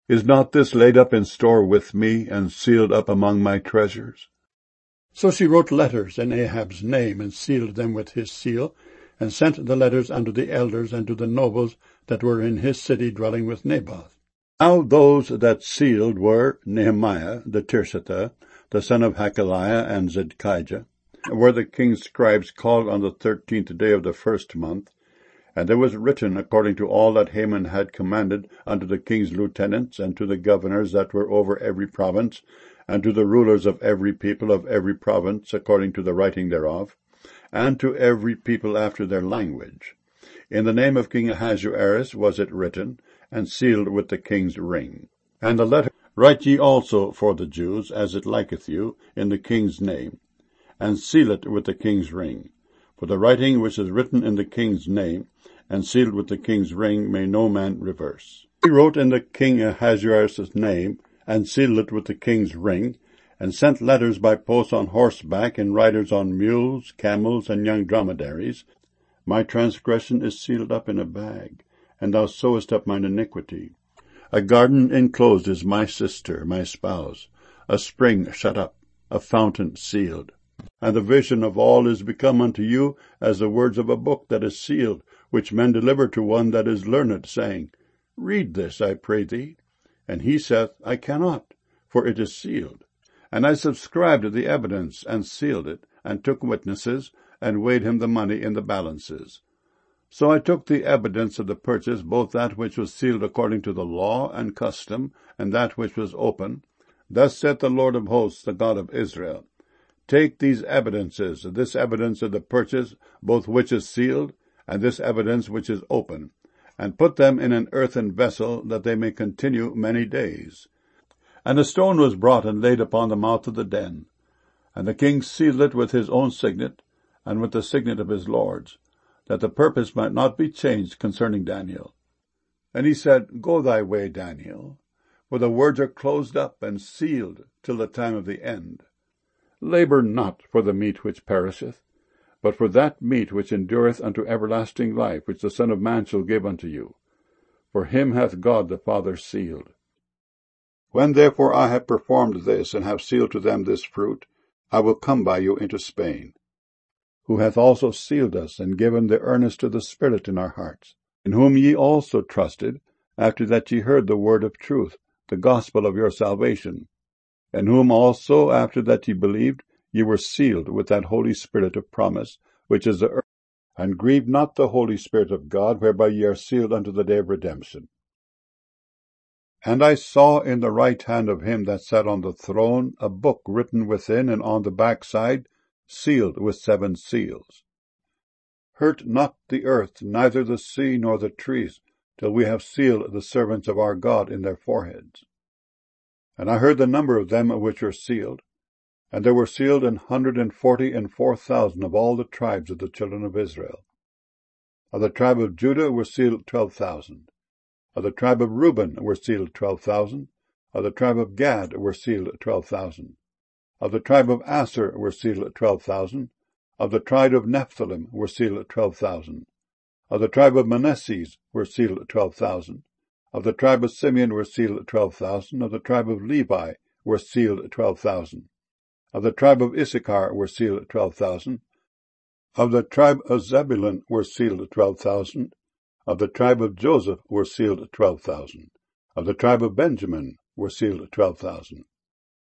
Is not this laid up in store with me, and sealed up among my treasures? So she wrote letters in Ahab's name, and sealed them with his seal, and sent the letters unto the elders and to the nobles that were in his city dwelling with Naboth. Now those that sealed were Nehemiah the Tirshatha, the son of Hakaliah, and Zedekiah, were the king's scribes called on the 13th day of the first month. And there was written according to all that Haman had commanded unto the king's lieutenants, and to the governors that were over every province, and to the rulers of every people of every province, according to the writing thereof, and to every people after their language. In the name of King Ahasuerus was it written, and sealed with the king's ring. And the letter, write ye also for the Jews, as it liketh you, in the king's name, and seal it with the king's ring. For the writing which is written in the king's name, and sealed with the king's ring, may no man reverse. He wrote in the king Ahasuerus' name, and sealed it with the king's ring, and sent letters by post on horseback, and riders on mules, camels, and young dromedaries. My transgression is sealed up in a bag, and thou sewest up mine iniquity. A garden enclosed is my sister, my spouse, a spring shut up, a fountain sealed. And the vision of all is become unto you as the words of a book that is sealed, which men deliver to one that is learned, saying, Read this, I pray thee. And he saith, I cannot, for it is sealed. And I subscribed the evidence, and sealed it, and took witnesses, and weighed him the money in the balances. So I took the evidence of the purchase, both that which was sealed according to the law and custom, and that which was open. Thus saith the Lord of hosts, the God of Israel, Take these evidences, this evidence of the purchase, both which is sealed, and this evidence which is open, and put them in an earthen vessel, that they may continue many days. And a stone was brought and laid upon the mouth of the den. And the king sealed it with his own signet, and with the signet of his lords, that the purpose might not be changed concerning Daniel. And he said, Go thy way, Daniel, for the words are closed up and sealed till the time of the end. Labor not for the meat which perisheth, but for that meat which endureth unto everlasting life, which the Son of Man shall give unto you. For him hath God the Father sealed. When therefore I have performed this, and have sealed to them this fruit, I will come by you into Spain, who hath also sealed us, and given the earnest of the Spirit in our hearts, in whom ye also trusted, after that ye heard the word of truth, the gospel of your salvation, in whom also, after that ye believed, ye were sealed with that Holy Spirit of promise, which is the earth. And grieve not the Holy Spirit of God, whereby ye are sealed unto the day of redemption. And I saw in the right hand of him that sat on the throne a book written within and on the backside, sealed with 7 seals. Hurt not the earth, neither the sea nor the trees, till we have sealed the servants of our God in their foreheads. And I heard the number of them which were sealed, and there were sealed 144,000 of all the tribes of the children of Israel. Of the tribe of Judah were sealed 12,000. Of the tribe of Reuben were sealed 12,000. Of the tribe of Gad were sealed 12,000. Of the tribe of Aser were sealed 12,000. Of the tribe of Nephthalim were sealed 12,000. Of the tribe of Manasseh were sealed 12,000. Of the tribe of Simeon were sealed 12,000. Of the tribe of Levi were sealed 12,000. Of the tribe of Issachar were sealed 12,000. Of the tribe of Zebulun were sealed 12,000. Of the tribe of Joseph were sealed 12,000. Of the tribe of Benjamin were sealed 12,000.